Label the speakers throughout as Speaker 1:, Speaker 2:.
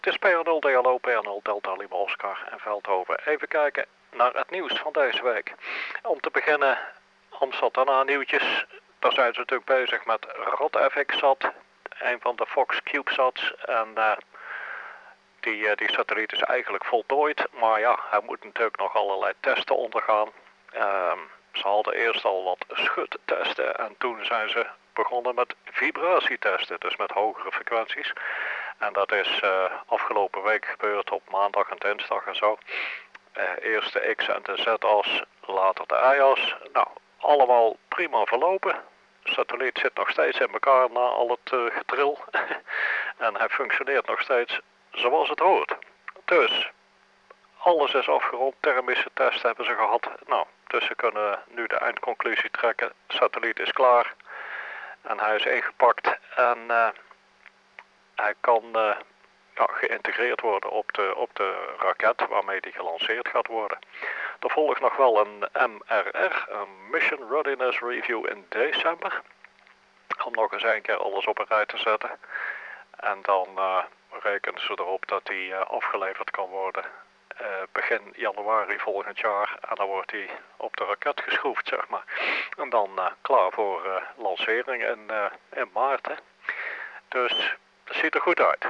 Speaker 1: Het is PR0 DLO, PR0 Delta Lima Oscar en Veldhoven. Even kijken naar het nieuws van deze week. Om te beginnen, Amsat daarna nieuwtjes. Daar zijn ze natuurlijk bezig met ROT-FX-SAT, een van de Fox CubeSats. En die satelliet is eigenlijk voltooid, maar ja, hij moet natuurlijk nog allerlei testen ondergaan. Ze hadden eerst al wat schudtesten en toen zijn ze begonnen met vibratietesten, dus met hogere frequenties. En dat is afgelopen week gebeurd op maandag en dinsdag en zo. Eerst de X- en de Z-as, later de Y-as. Nou, allemaal prima verlopen. De satelliet zit nog steeds in elkaar na al het getril. En hij functioneert nog steeds zoals het hoort. Dus, alles is afgerond. Thermische test hebben ze gehad. Nou, dus ze kunnen nu de eindconclusie trekken. De satelliet is klaar. En hij is ingepakt. En hij kan geïntegreerd worden op de raket waarmee die gelanceerd gaat worden. Er volgt nog wel een MRR, een Mission Readiness Review in december. Om nog eens een keer alles op een rij te zetten. En dan rekenen ze erop dat die afgeleverd kan worden begin januari volgend jaar. En dan wordt die op de raket geschroefd, zeg maar. En dan klaar voor lancering in maart. Hè. Dus het ziet er goed uit.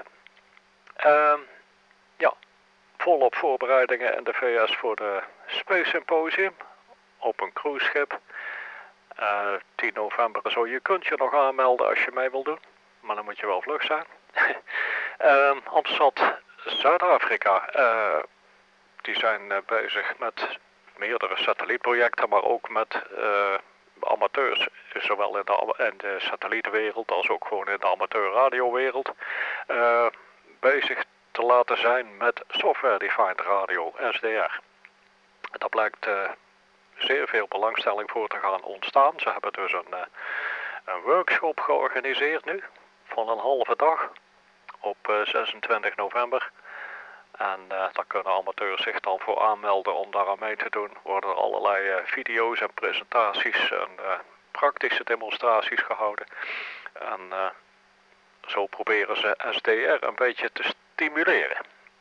Speaker 1: Volop voorbereidingen in de VS voor de Space Symposium op een cruiseschip. 10 november en zo. Je kunt je nog aanmelden als je mee wil doen, maar dan moet je wel vlug zijn. Amsterdam, Zuid-Afrika, die zijn bezig met meerdere satellietprojecten, maar ook met amateurs, zowel in de satellietenwereld als ook gewoon in de amateurradiowereld, bezig te laten zijn met software-defined radio, SDR. Daar blijkt zeer veel belangstelling voor te gaan ontstaan. Ze hebben dus een workshop georganiseerd nu, van een halve dag, op 26 november. En daar kunnen amateurs zich dan voor aanmelden om daaraan mee te doen. Worden er allerlei video's en presentaties en praktische demonstraties gehouden. En zo proberen ze SDR een beetje te stimuleren.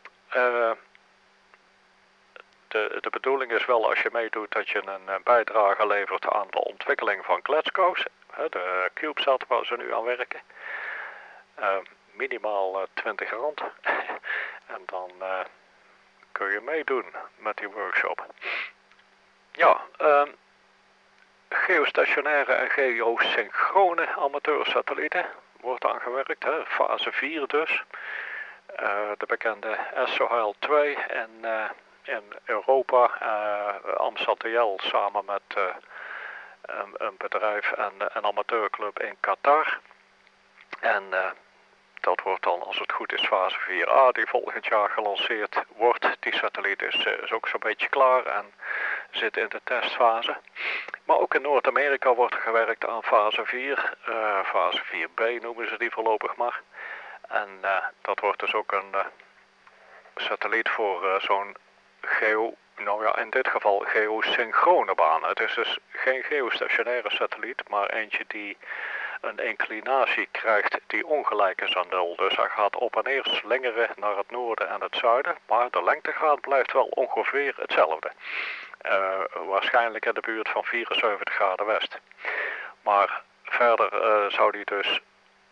Speaker 1: De bedoeling is wel, als je meedoet, dat je een bijdrage levert aan de ontwikkeling van Glasgow, de CubeSat waar ze nu aan werken. Minimaal 20 rand. En dan kun je meedoen met die workshop. Ja, geostationaire en geosynchrone amateursatellieten wordt aangewerkt, hè, fase 4 dus. De bekende SOHL 2 en in Europa, Amsterdam samen met een bedrijf en een amateurclub in Qatar. En dat wordt dan, als het goed is, fase 4A die volgend jaar gelanceerd wordt. Die satelliet is ook zo'n beetje klaar en zit in de testfase. Maar ook in Noord-Amerika wordt er gewerkt aan fase 4. Fase 4B noemen ze die voorlopig maar. En dat wordt dus ook een satelliet voor zo'n in dit geval geosynchrone baan. Het is dus geen geostationaire satelliet, maar eentje die een inclinatie krijgt die ongelijk is aan 0. Dus hij gaat op en neer slingeren naar het noorden en het zuiden, maar de lengtegraad blijft wel ongeveer hetzelfde. Waarschijnlijk in de buurt van 74 graden west. Maar verder zou die dus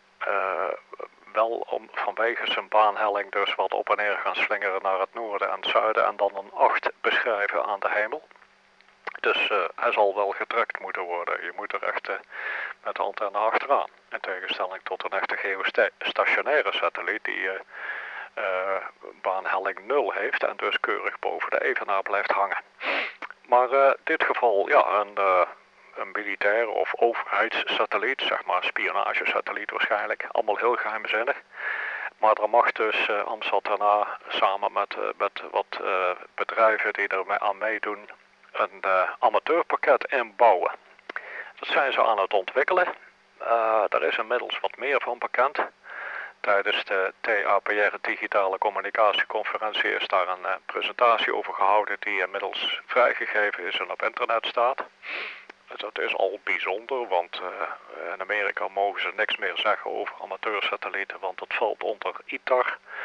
Speaker 1: wel vanwege zijn baanhelling dus wat op en neer gaan slingeren naar het noorden en het zuiden en dan een 8 beschrijven aan de hemel. Dus hij zal wel getrekt moeten worden. Je moet er echt met de antenne achteraan. In tegenstelling tot een echte geostationaire satelliet die baanhelling 0 heeft en dus keurig boven de evenaar blijft hangen. Maar in dit geval ja, een militaire of overheidssatelliet, zeg maar spionagesatelliet waarschijnlijk. Allemaal heel geheimzinnig. Maar er mag dus Amsat daarna samen met wat bedrijven die er aan meedoen een amateurpakket inbouwen. Dat zijn ze aan het ontwikkelen. Daar is inmiddels wat meer van bekend. Tijdens de TAPR Digitale Communicatieconferentie is daar een presentatie over gehouden die inmiddels vrijgegeven is en op internet staat. Dat is al bijzonder, want in Amerika mogen ze niks meer zeggen over amateursatellieten, want dat valt onder ITAR.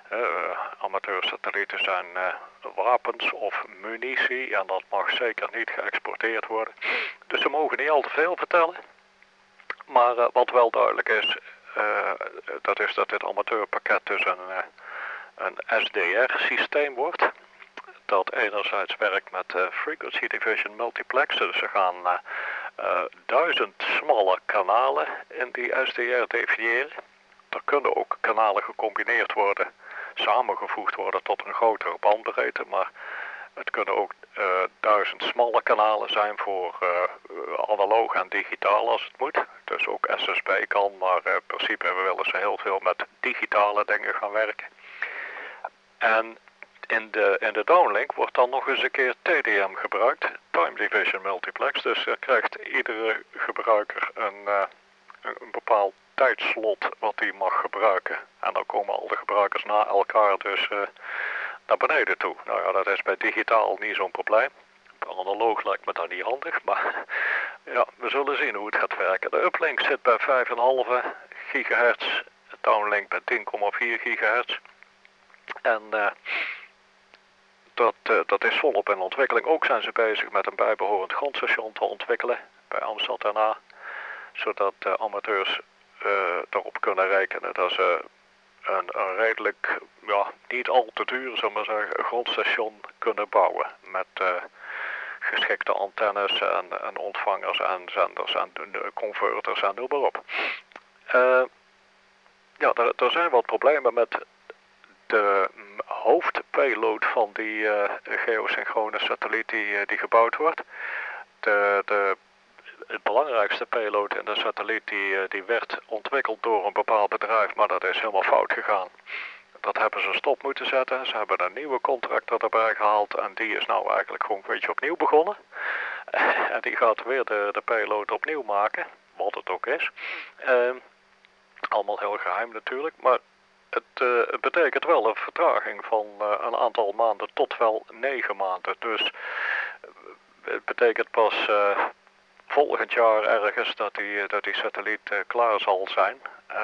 Speaker 1: Amateursatellieten zijn wapens of munitie en dat mag zeker niet geëxporteerd worden. Dus ze mogen niet al te veel vertellen. Maar wat wel duidelijk is, dat is dat dit amateurpakket dus een SDR-systeem wordt. Dat enerzijds werkt met Frequency Division Multiplex. Dus ze gaan 1000 smalle kanalen in die SDR definiëren. Er kunnen ook kanalen gecombineerd worden, samengevoegd worden tot een grotere bandbreedte. Maar het kunnen ook 1000 smalle kanalen zijn voor analoog en digitaal als het moet. Dus ook SSB kan, maar in principe willen ze heel veel met digitale dingen gaan werken. En in de downlink wordt dan nog eens een keer TDM gebruikt, Time Division Multiplex. Dus krijgt iedere gebruiker een bepaald tijdslot wat hij mag gebruiken. En dan komen al de gebruikers na elkaar dus naar beneden toe. Nou ja, dat is bij digitaal niet zo'n probleem. Bij analoog lijkt me dat niet handig, maar ja, we zullen zien hoe het gaat werken. De uplink zit bij 5,5 gigahertz, de downlink bij 10,4 gigahertz. En dat is volop in ontwikkeling. Ook zijn ze bezig met een bijbehorend grondstation te ontwikkelen bij Amsterdam, zodat amateurs erop kunnen rekenen dat ze een redelijk, ja, niet al te duur, zullen we maar zeggen, grondstation kunnen bouwen. Met geschikte antennes en ontvangers en zenders en converters en noem maar op. Ja, er zijn wat problemen met de hoofdpayload van die geosynchrone satelliet die gebouwd wordt. Het belangrijkste payload in de satelliet die werd ontwikkeld door een bepaald bedrijf, maar dat is helemaal fout gegaan. Dat hebben ze stop moeten zetten. Ze hebben een nieuwe contractor erbij gehaald en die is nou eigenlijk gewoon een beetje opnieuw begonnen. En die gaat weer de payload opnieuw maken, wat het ook is. Allemaal heel geheim natuurlijk, maar het betekent wel een vertraging van een aantal maanden tot wel 9 maanden. Dus het betekent pas volgend jaar ergens dat die satelliet klaar zal zijn.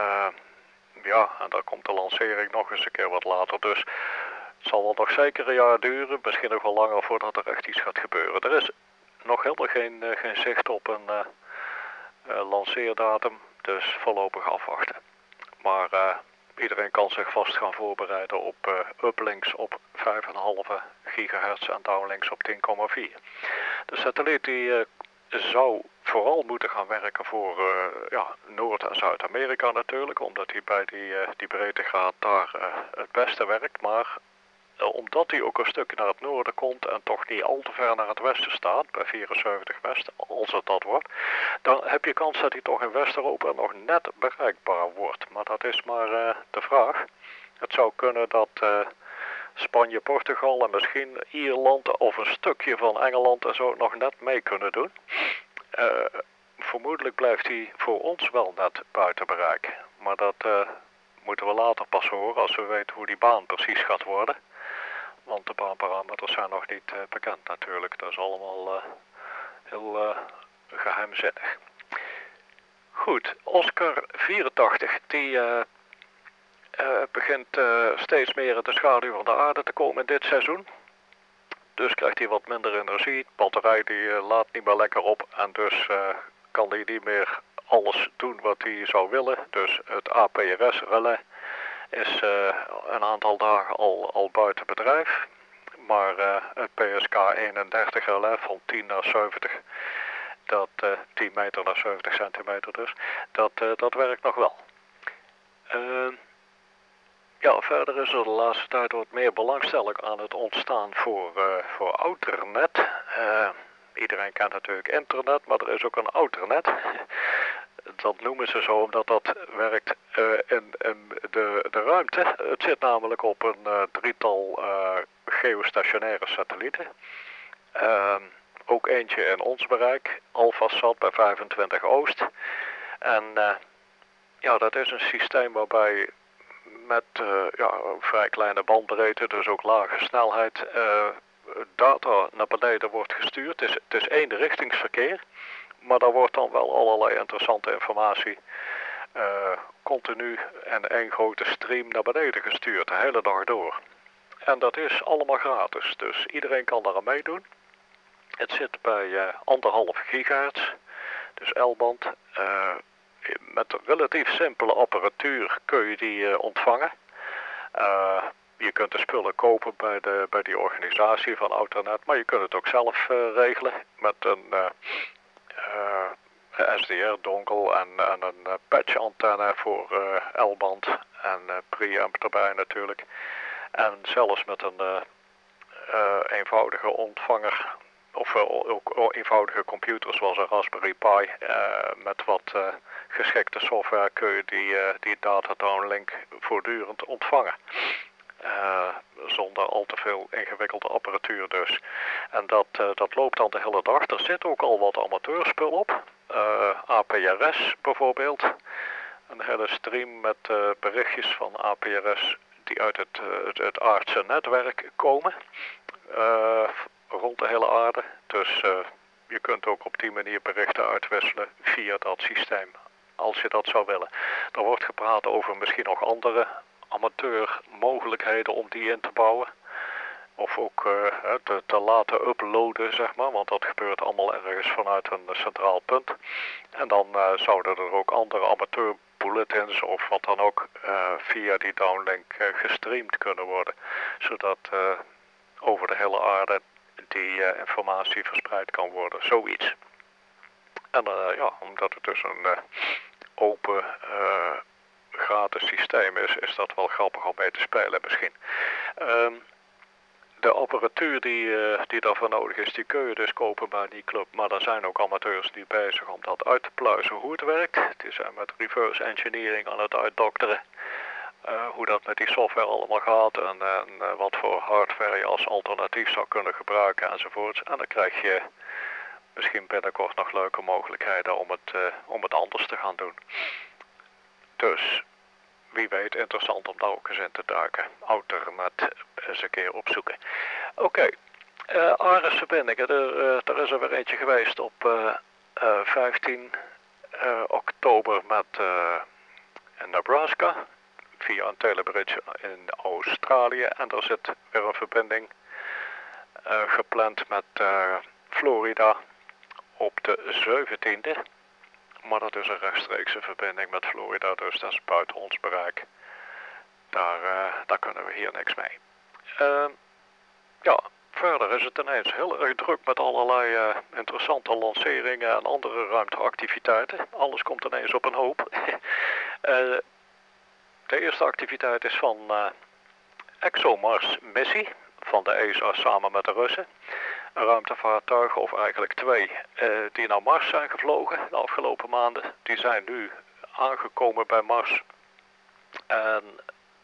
Speaker 1: Ja, en dan komt de lancering nog eens een keer wat later. Dus het zal wel nog zeker een jaar duren, misschien nog wel langer voordat er echt iets gaat gebeuren. Er is nog helemaal geen zicht op een lanceerdatum, dus voorlopig afwachten. Maar iedereen kan zich vast gaan voorbereiden op uplinks op 5,5 gigahertz en downlinks op 10,4. De satelliet die zou vooral moeten gaan werken voor Noord- en Zuid-Amerika natuurlijk, omdat hij bij die breedtegraad daar het beste werkt. Maar omdat hij ook een stukje naar het noorden komt en toch niet al te ver naar het westen staat, bij 74 West, als het dat wordt, dan heb je kans dat hij toch in West-Europa nog net bereikbaar wordt. Maar dat is maar de vraag. Het zou kunnen dat Spanje, Portugal en misschien Ierland of een stukje van Engeland en zo nog net mee kunnen doen. Vermoedelijk blijft hij voor ons wel net buiten bereik. Maar dat moeten we later pas horen als we weten hoe die baan precies gaat worden. Want de baanparameters zijn nog niet bekend natuurlijk. Dat is allemaal heel geheimzinnig. Goed, Oscar 84 die begint steeds meer in de schaduw van de aarde te komen in dit seizoen. Dus krijgt hij wat minder energie. De batterij die laat niet meer lekker op en dus kan hij niet meer alles doen wat hij zou willen. Dus het APRS-relais is een aantal dagen al buiten bedrijf. Maar het PSK 31 relais van 10 naar 70, dat 10 meter naar 70 centimeter dus, dat werkt nog wel. Ja, verder is er de laatste tijd wat meer belangstelling aan het ontstaan voor outernet. Iedereen kent natuurlijk internet, maar er is ook een outernet. Dat noemen ze zo omdat dat werkt in de ruimte. Het zit namelijk op een drietal geostationaire satellieten. Ook eentje in ons bereik, Alphasat bij 25 Oost. En ja, dat is een systeem waarbij met vrij kleine bandbreedte, dus ook lage snelheid, data naar beneden wordt gestuurd. Het is eenrichtingsverkeer, maar daar wordt dan wel allerlei interessante informatie continu en één grote stream naar beneden gestuurd, de hele dag door. En dat is allemaal gratis, dus iedereen kan daar aan meedoen. Het zit bij 1,5 gigahertz, dus L-band. Met relatief simpele apparatuur kun je die ontvangen. Je kunt de spullen kopen bij die organisatie van Autonet, maar je kunt het ook zelf regelen met een SDR-dongle en een patch-antenne voor L-band en preamp erbij natuurlijk. En zelfs met een eenvoudige ontvanger of ook eenvoudige computers zoals een Raspberry Pi met wat geschikte software kun je die data downlink voortdurend ontvangen. Zonder al te veel ingewikkelde apparatuur dus. En dat loopt dan de hele dag. Er zit ook al wat amateurspul op. APRS bijvoorbeeld. Een hele stream met berichtjes van APRS die uit het aardse netwerk komen. Rond de hele aarde. Dus je kunt ook op die manier berichten uitwisselen via dat systeem. Als je dat zou willen. Er wordt gepraat over misschien nog andere amateurmogelijkheden om die in te bouwen. Of ook te laten uploaden, zeg maar. Want dat gebeurt allemaal ergens vanuit een centraal punt. En dan zouden er ook andere amateurbulletins of wat dan ook via die downlink gestreamd kunnen worden. Zodat over de hele aarde die informatie verspreid kan worden. Zoiets. En omdat het dus een open gratis systeem is dat wel grappig om mee te spelen misschien. De apparatuur die daarvoor nodig is, die kun je dus kopen bij die club. Maar er zijn ook amateurs die bezig om dat uit te pluizen hoe het werkt. Die zijn met reverse engineering aan het uitdokteren. Hoe dat met die software allemaal gaat en wat voor hardware je als alternatief zou kunnen gebruiken enzovoorts. En dan krijg je misschien binnenkort nog leuke mogelijkheden om het anders te gaan doen. Dus wie weet interessant om daar ook eens in te duiken. Autonet eens een keer opzoeken. Oké, ARES-verbindingen. Er is er weer eentje geweest op 15 oktober met Nebraska. Via een telebridge in Australië. En er zit weer een verbinding gepland met Florida op de 17e. Maar dat is een rechtstreekse verbinding met Florida, dus dat is buiten ons bereik. Daar kunnen we hier niks mee. Verder is het ineens heel erg druk met allerlei interessante lanceringen en andere ruimteactiviteiten. Alles komt ineens op een hoop. De eerste activiteit is van ExoMars-missie van de ESA samen met de Russen. Ruimtevaartuigen, of eigenlijk 2, die naar Mars zijn gevlogen de afgelopen maanden. Die zijn nu aangekomen bij Mars. En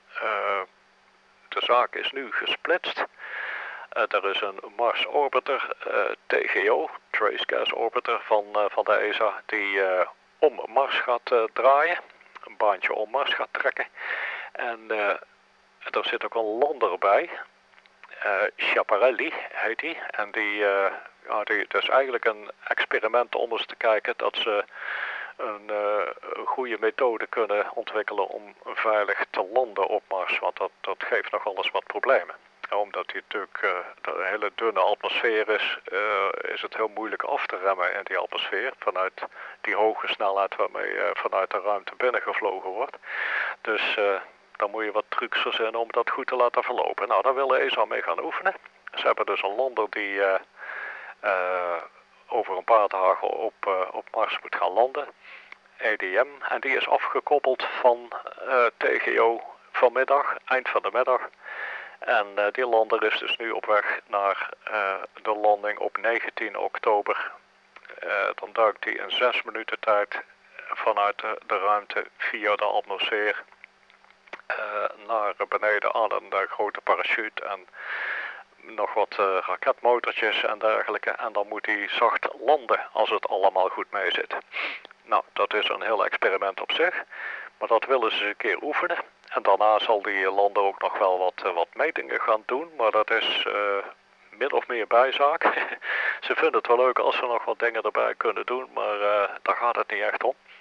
Speaker 1: de zaak is nu gesplitst. Er is een Mars Orbiter, TGO, Trace Gas Orbiter van de ESA, die om Mars gaat draaien. Een baantje om Mars gaat trekken. En er zit ook een lander bij. Schiaparelli heet die. En het is eigenlijk een experiment om eens te kijken dat ze een goede methode kunnen ontwikkelen om veilig te landen op Mars. Want dat geeft nog wel eens wat problemen. Omdat die natuurlijk een hele dunne atmosfeer is het heel moeilijk af te remmen in die atmosfeer. Vanuit die hoge snelheid waarmee vanuit de ruimte binnengevlogen wordt. Dus dan moet je wat trucs verzinnen om dat goed te laten verlopen. Nou, daar wil de ESA mee gaan oefenen. Ze hebben dus een lander die over een paar dagen op Mars moet gaan landen. EDM. En die is afgekoppeld van TGO vanmiddag, eind van de middag. En die lander is dus nu op weg naar de landing op 19 oktober. Dan duikt hij in 6 minuten tijd vanuit de ruimte via de atmosfeer naar beneden aan een grote parachute en nog wat raketmotortjes en dergelijke. En dan moet hij zacht landen als het allemaal goed mee zit. Nou, dat is een heel experiment op zich. Maar dat willen ze eens een keer oefenen. En daarna zal die lander ook nog wel wat metingen gaan doen. Maar dat is min of meer bijzaak. Ze vinden het wel leuk als ze nog wat dingen erbij kunnen doen. Maar daar gaat het niet echt om.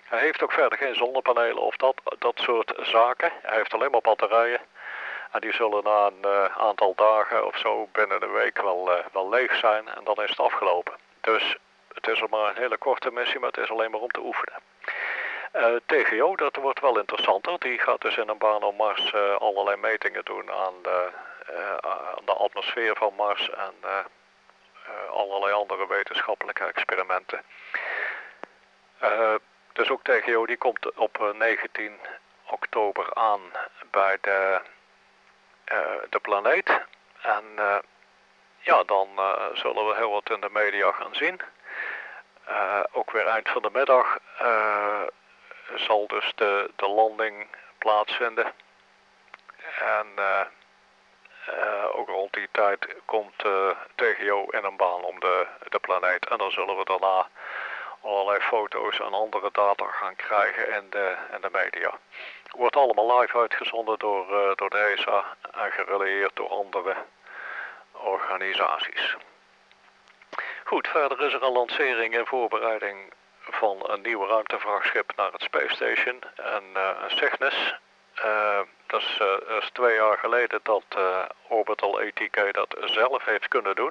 Speaker 1: Hij heeft ook verder geen zonnepanelen of dat soort zaken. Hij heeft alleen maar batterijen. En die zullen na een aantal dagen of zo binnen de week wel leeg zijn en dan is het afgelopen. Dus het is maar een hele korte missie, maar het is alleen maar om te oefenen. TGO, dat wordt wel interessanter. Die gaat dus in een baan om Mars allerlei metingen doen aan de atmosfeer van Mars en allerlei andere wetenschappelijke experimenten. Dus ook TGO die komt op 19 oktober aan bij de planeet. En ja, dan zullen we heel wat in de media gaan zien. Ook weer eind van de middag zal dus de landing plaatsvinden. En ook rond die tijd komt TGO in een baan om de planeet. En dan zullen we daarna allerlei foto's en andere data gaan krijgen in de media. Wordt allemaal live uitgezonden door de ESA en gerelateerd door andere organisaties. Goed, verder is er een lancering in voorbereiding van een nieuw ruimtevrachtschip naar het Space Station, een Cygnus. Dat is 2 jaar geleden dat Orbital ATK dat zelf heeft kunnen doen.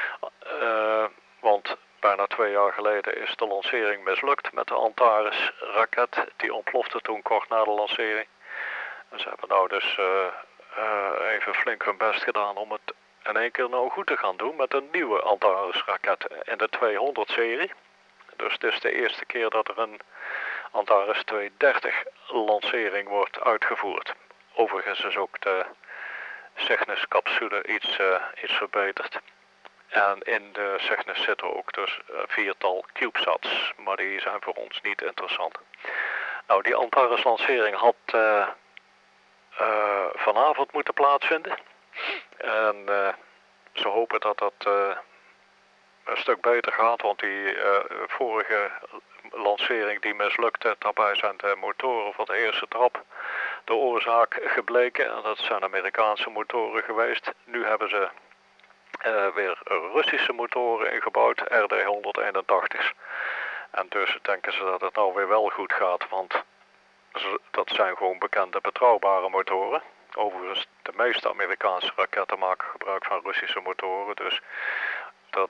Speaker 1: Want bijna 2 jaar geleden is de lancering mislukt met de Antares-raket. Die ontplofte toen kort na de lancering. En ze hebben nou dus even flink hun best gedaan om het in één keer nou goed te gaan doen met een nieuwe Antares-raket in de 200-serie. Dus het is de eerste keer dat er een Antares 230 lancering wordt uitgevoerd. Overigens is ook de Cygnus-capsule iets verbeterd. En in de Cygnus zitten ook dus 4-tal CubeSats, maar die zijn voor ons niet interessant. Nou, die Antares-lancering had vanavond moeten plaatsvinden. En ze hopen dat dat een stuk beter gaat, want die vorige lancering die mislukte, daarbij zijn de motoren van de eerste trap de oorzaak gebleken. En dat zijn Amerikaanse motoren geweest. Nu hebben ze weer Russische motoren ingebouwd, RD-181's. En dus denken ze dat het nou weer wel goed gaat, want dat zijn gewoon bekende betrouwbare motoren. Overigens, de meeste Amerikaanse raketten maken gebruik van Russische motoren, dus dat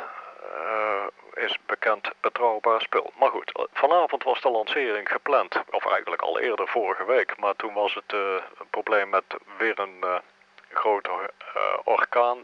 Speaker 1: is bekend betrouwbaar spul. Maar goed, vanavond was de lancering gepland, of eigenlijk al eerder vorige week, maar toen was het een probleem met weer een grote orkaan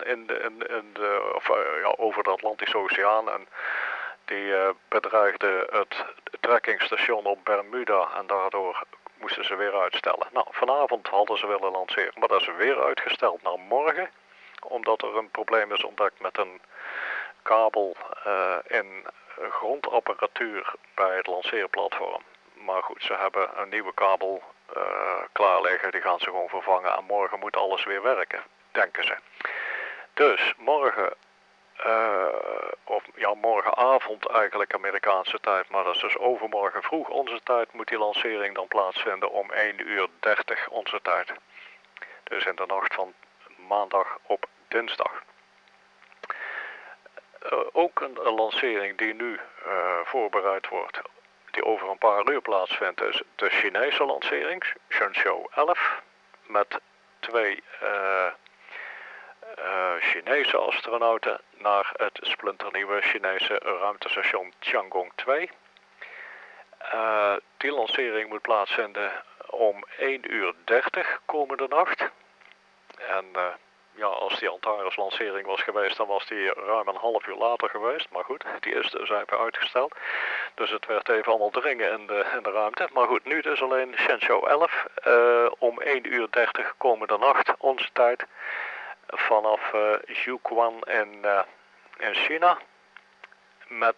Speaker 1: over de Atlantische Oceaan. En die bedreigde het trekkingstation op Bermuda en daardoor moesten ze weer uitstellen. Nou, vanavond hadden ze willen lanceren, maar dat is weer uitgesteld naar morgen, omdat er een probleem is ontdekt met een kabel in grondapparatuur bij het lanceerplatform. Maar goed, ze hebben een nieuwe kabel klaar liggen, die gaan ze gewoon vervangen en morgen moet alles weer werken, denken ze. Dus morgen, morgenavond eigenlijk Amerikaanse tijd, maar dat is dus overmorgen vroeg onze tijd, moet die lancering dan plaatsvinden om 1:30 onze tijd. Dus in de nacht van maandag op dinsdag. Ook een lancering die nu voorbereid wordt, die over een paar uur plaatsvindt, is de Chinese lancering, Shenzhou 11, met 2 Chinese astronauten naar het splinternieuwe Chinese ruimtestation Tiangong 2. Die lancering moet plaatsvinden om 1:30 komende nacht. En als die Antares lancering was geweest, dan was die ruim een half uur later geweest. Maar goed, die is dus even uitgesteld. Dus het werd even allemaal dringen in de ruimte. Maar goed, nu dus alleen Shenzhou 11 om 1:30 komende nacht, onze tijd, vanaf Jiuquan in China. Met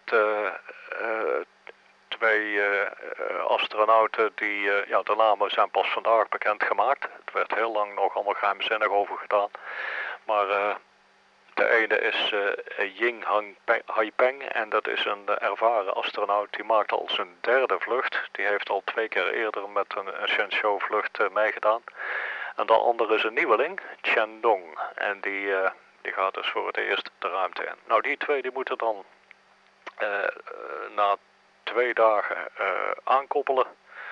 Speaker 1: 2 astronauten die, de namen zijn pas vandaag bekendgemaakt. Het werd heel lang nog allemaal geheimzinnig over gedaan. Maar de ene is Ying Haipeng en dat is een ervaren astronaut. Die maakt al zijn 3e vlucht. Die heeft al 2 keer eerder met een Shenzhou vlucht meegedaan. En de andere is een nieuweling, Chen Dong. En die gaat dus voor het eerst de ruimte in. Nou, die 2 die moeten dan na 2 dagen aankoppelen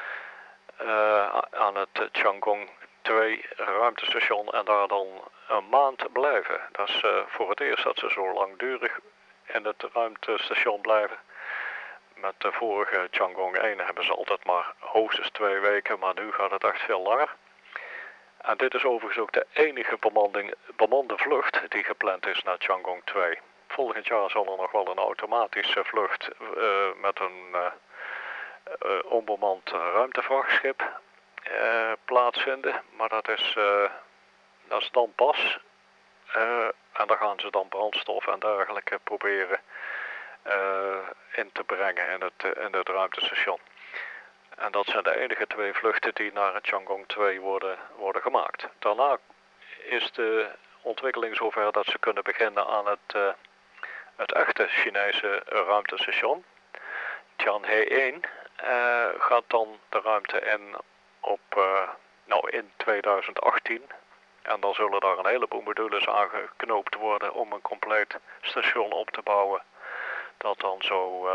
Speaker 1: aan het Tiangong 2 ruimtestation en daar dan een maand blijven. Dat is voor het eerst dat ze zo langdurig in het ruimtestation blijven. Met de vorige Tiangong 1 hebben ze altijd maar hoogstens 2 weken, maar nu gaat het echt veel langer. En dit is overigens ook de enige bemande vlucht die gepland is naar Tiangong 2. Volgend jaar zal er nog wel een automatische vlucht met een onbemand ruimtevrachtschip plaatsvinden. Maar dat is dan pas. En daar gaan ze dan brandstof en dergelijke proberen in te brengen in het ruimtestation. En dat zijn de enige 2 vluchten die naar het Tiangong 2 worden gemaakt. Daarna is de ontwikkeling zover dat ze kunnen beginnen aan het echte Chinese ruimtestation. Tianhe 1 gaat dan de ruimte in in 2018. En dan zullen daar een heleboel modules aangeknoopt worden om een compleet station op te bouwen. Dat dan zo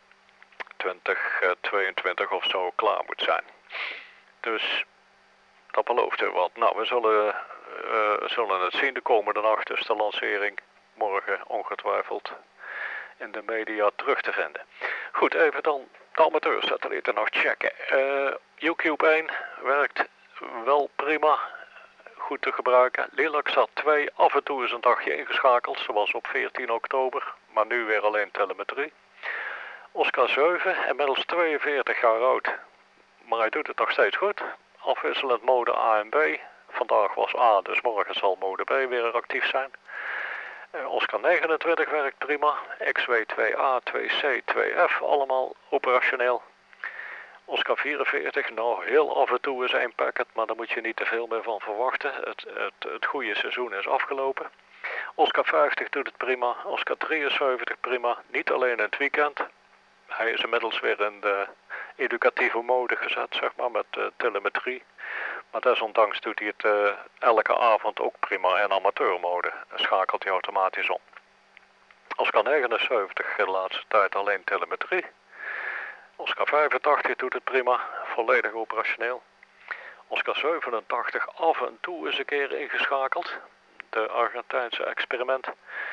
Speaker 1: 2022 of zo klaar moet zijn. Dus dat belooft er wat. Nou, we zullen het zien de komende nacht, dus de lancering morgen ongetwijfeld in de media terug te vinden. Goed, even dan de amateursatellieten nog checken. UCube 1 werkt wel prima, goed te gebruiken. Lilacsat 2 af en toe is een dagje ingeschakeld, zoals op 14 oktober, maar nu weer alleen telemetrie. Oscar 7, inmiddels 42 jaar oud, maar hij doet het nog steeds goed. Afwisselend mode A en B. Vandaag was A, dus morgen zal mode B weer actief zijn. Oscar 29 werkt prima. XW 2A, 2C, 2F, allemaal operationeel. Oscar 44, nou heel af en toe is 1 packet, maar daar moet je niet te veel meer van verwachten. Het goede seizoen is afgelopen. Oscar 50 doet het prima. Oscar 73 prima. Niet alleen in het weekend. Hij is inmiddels weer in de educatieve mode gezet, zeg maar, met telemetrie. Maar desondanks doet hij het elke avond ook prima in amateurmode. Dan schakelt hij automatisch om. Oscar 79 de laatste tijd alleen telemetrie. Oscar 85 doet het prima, volledig operationeel. Oscar 87 af en toe is een keer ingeschakeld. De Argentijnse experiment.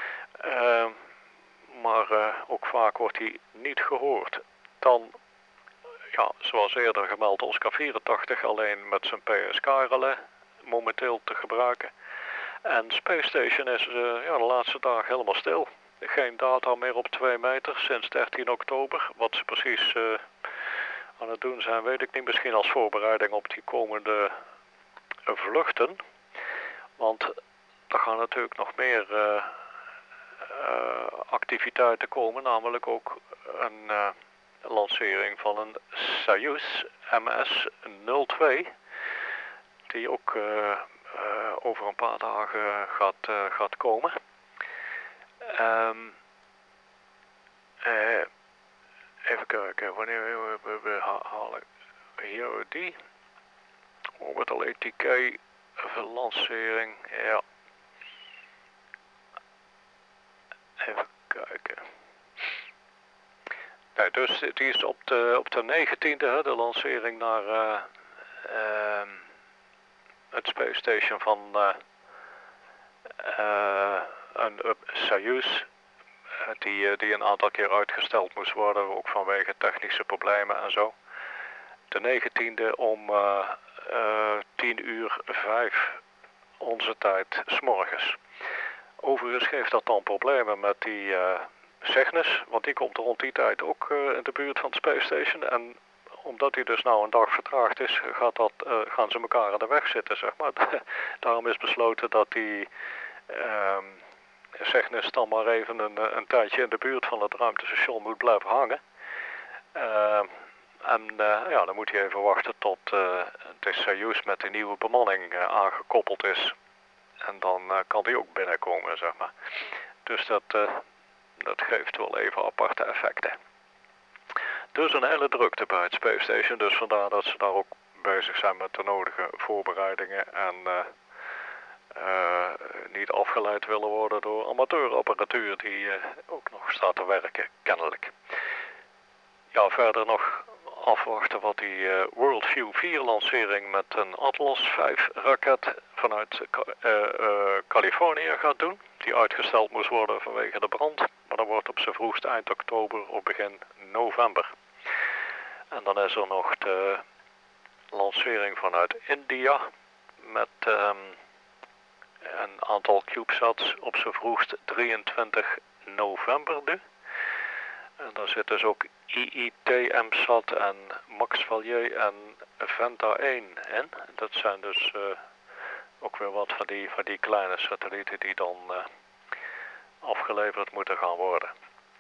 Speaker 1: Maar ook vaak wordt hij niet gehoord. Dan, ja, zoals eerder gemeld, Oscar 84 alleen met zijn PSK-relais momenteel te gebruiken. En Space Station is de laatste dagen helemaal stil. Geen data meer op 2 meter sinds 13 oktober. Wat ze precies aan het doen zijn, weet ik niet. Misschien als voorbereiding op die komende vluchten. Want er gaan natuurlijk nog meer activiteiten komen. Namelijk ook een lancering van een Soyuz MS-02. Die ook over een paar dagen gaat komen. Even kijken, wanneer we halen hier die Orbital ATK lancering, ja. Even kijken. Nee, dus die is op de 19e, de lancering naar het Space Station van een Soyuz. Die een aantal keer uitgesteld moest worden, ook vanwege technische problemen en zo. De 19e om 10:05 onze tijd 's morgens. Overigens geeft dat dan problemen met die Cygnus, want die komt rond die tijd ook in de buurt van het Space Station. En omdat hij dus nou een dag vertraagd is, gaan ze elkaar aan de weg zitten, zeg maar. Daarom is besloten dat die Cygnus dan maar even een tijdje in de buurt van het ruimtestation moet blijven hangen. Dan moet hij even wachten tot de Soyuz met de nieuwe bemanning aangekoppeld is. En dan kan die ook binnenkomen, zeg maar. Dus dat geeft wel even aparte effecten. Dus een hele drukte bij het Space Station. Dus vandaar dat ze daar ook bezig zijn met de nodige voorbereidingen. En niet afgeleid willen worden door amateurapparatuur die ook nog staat te werken, kennelijk. Ja, verder nog afwachten wat die Worldview 4 lancering met een Atlas 5 raket vanuit Californië gaat doen. Die uitgesteld moest worden vanwege de brand, maar dat wordt op z'n vroegst eind oktober of begin november. En dan is er nog de lancering vanuit India met een aantal CubeSats op z'n vroegst 23 november nu. En daar zit dus ook IIT-MSat en Max Valier en Venta 1 in. Dat zijn dus ook weer wat van die kleine satellieten die dan afgeleverd moeten gaan worden.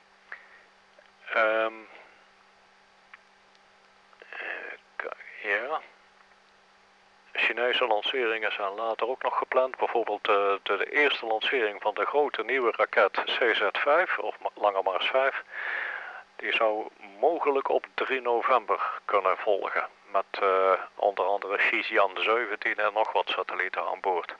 Speaker 1: Ja. Chinese lanceringen zijn later ook nog gepland. Bijvoorbeeld de eerste lancering van de grote nieuwe raket CZ-5 of Lange Mars 5. Die zou mogelijk op 3 november kunnen volgen. Met onder andere Shijian 17 en nog wat satellieten aan boord.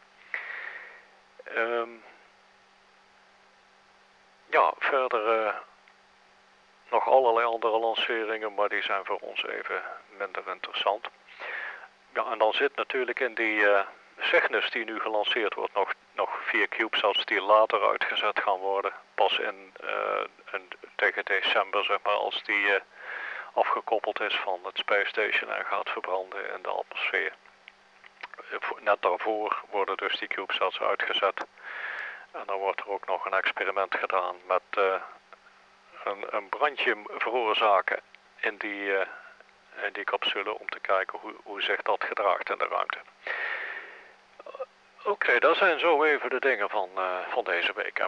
Speaker 1: Ja, verder nog allerlei andere lanceringen, maar die zijn voor ons even minder interessant. Ja, en dan zit natuurlijk in die Cygnus die nu gelanceerd wordt nog 4 CubeSats die later uitgezet gaan worden. Pas tegen december, zeg maar, als die afgekoppeld is van het Space Station en gaat verbranden in de atmosfeer. Net daarvoor worden dus die CubeSats uitgezet. En dan wordt er ook nog een experiment gedaan met een brandje veroorzaken in die capsule om te kijken hoe zich dat gedraagt in de ruimte. Oké, dat zijn zo even de dingen van deze week.